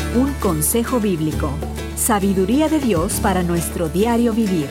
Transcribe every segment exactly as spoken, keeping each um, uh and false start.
Un consejo bíblico. Sabiduría de Dios para nuestro diario vivir.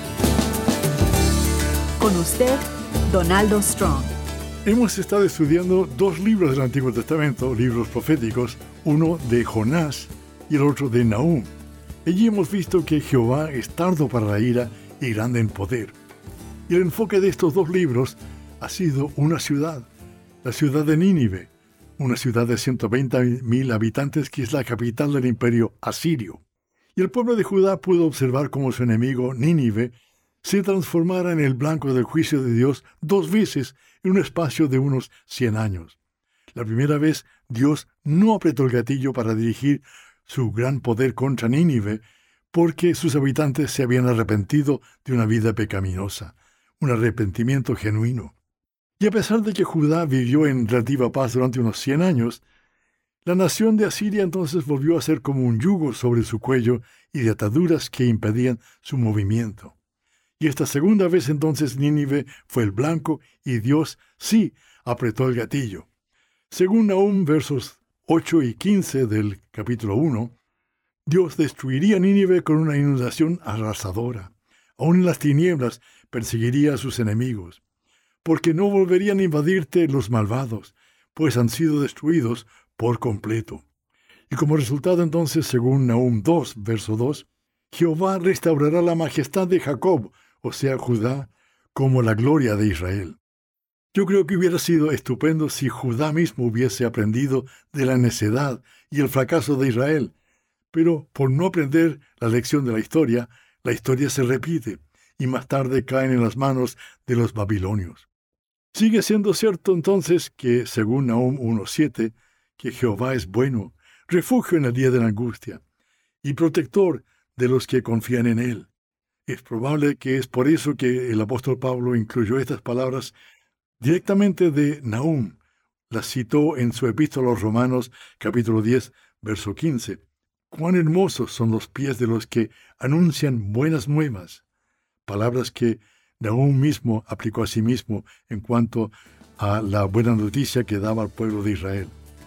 Con usted, Donaldo Strong. Hemos estado estudiando dos libros del Antiguo Testamento, libros proféticos, uno de Jonás y el otro de Nahum. Allí hemos visto que Jehová es tardo para la ira y grande en poder. Y el enfoque de estos dos libros ha sido una ciudad, la ciudad de Nínive, una ciudad de ciento veinte mil habitantes que es la capital del imperio asirio. Y el pueblo de Judá pudo observar cómo su enemigo, Nínive, se transformara en el blanco del juicio de Dios dos veces en un espacio de unos cien años. La primera vez, Dios no apretó el gatillo para dirigir su gran poder contra Nínive, porque sus habitantes se habían arrepentido de una vida pecaminosa, un arrepentimiento genuino. Y a pesar de que Judá vivió en relativa paz durante unos cien años, la nación de Asiria entonces volvió a ser como un yugo sobre su cuello y de ataduras que impedían su movimiento. Y esta segunda vez entonces Nínive fue el blanco y Dios sí apretó el gatillo. Según Nahum, versos ocho y quince del capítulo uno, Dios destruiría Nínive con una inundación arrasadora. Aún en las tinieblas perseguiría a sus enemigos, porque no volverían a invadirte los malvados, pues han sido destruidos por completo. Y como resultado entonces, según Nahum dos, verso dos, Jehová restaurará la majestad de Jacob, o sea, Judá, como la gloria de Israel. Yo creo que hubiera sido estupendo si Judá mismo hubiese aprendido de la necedad y el fracaso de Israel, pero por no aprender la lección de la historia, la historia se repite y más tarde caen en las manos de los babilonios. Sigue siendo cierto entonces que, según Nahum uno siete, que Jehová es bueno, refugio en el día de la angustia, y protector de los que confían en Él. Es probable que es por eso que el apóstol Pablo incluyó estas palabras directamente de Nahum. Las citó en su epístola a los Romanos, capítulo diez, verso quince. Cuán hermosos son los pies de los que anuncian buenas nuevas. Palabras que Nahum mismo aplicó a sí mismo en cuanto a la buena noticia que daba al pueblo de Israel.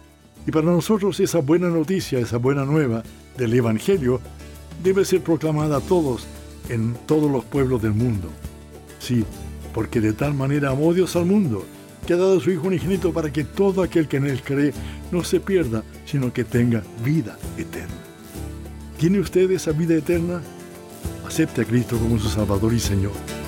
Y para nosotros esa buena noticia, esa buena nueva del Evangelio, debe ser proclamada a todos, en todos los pueblos del mundo. Sí, porque de tal manera amó Dios al mundo, que ha dado a su Hijo unigénito para que todo aquel que en Él cree no se pierda, sino que tenga vida eterna. ¿Tiene usted esa vida eterna? Acepte a Cristo como su Salvador y Señor.